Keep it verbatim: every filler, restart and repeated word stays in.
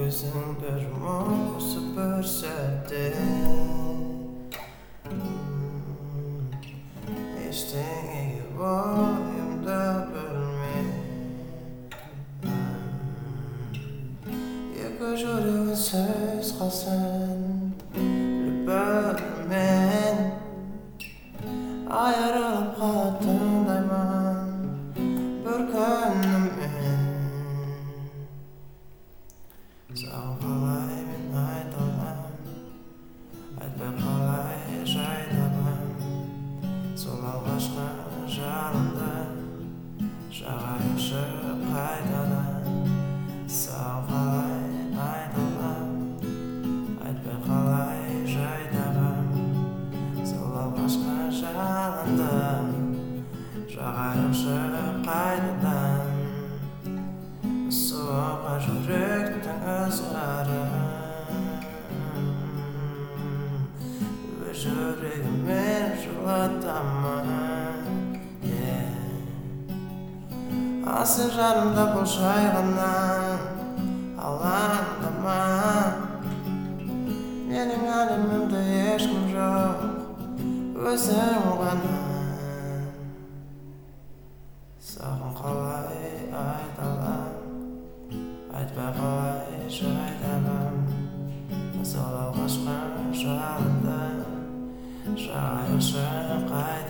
өзің бір мұң осы бір сәтте ештеңеге ойымды білмей екі жүрегің сөз қалсын любовьмен айырылып қалатындаймын бір күніммен саған қалай мен айта аламын айтпай қалай жай табам сол алғашқы жалынды жағайықшы қайтадан саған қалай айта аламын айтпай қалай жай табам сол алғашқы жалынды жағайықшы қайтадан соға жүректің ызғары өз жүрегіммен жылатамын алсын жанымда бұл жайғаннан алаңдама менің әлемімде ешкім жоқ өзің ғана саған қалай айта аламын айтпай қалай жай табам сол алғашқы жалынды жағайықшы қайта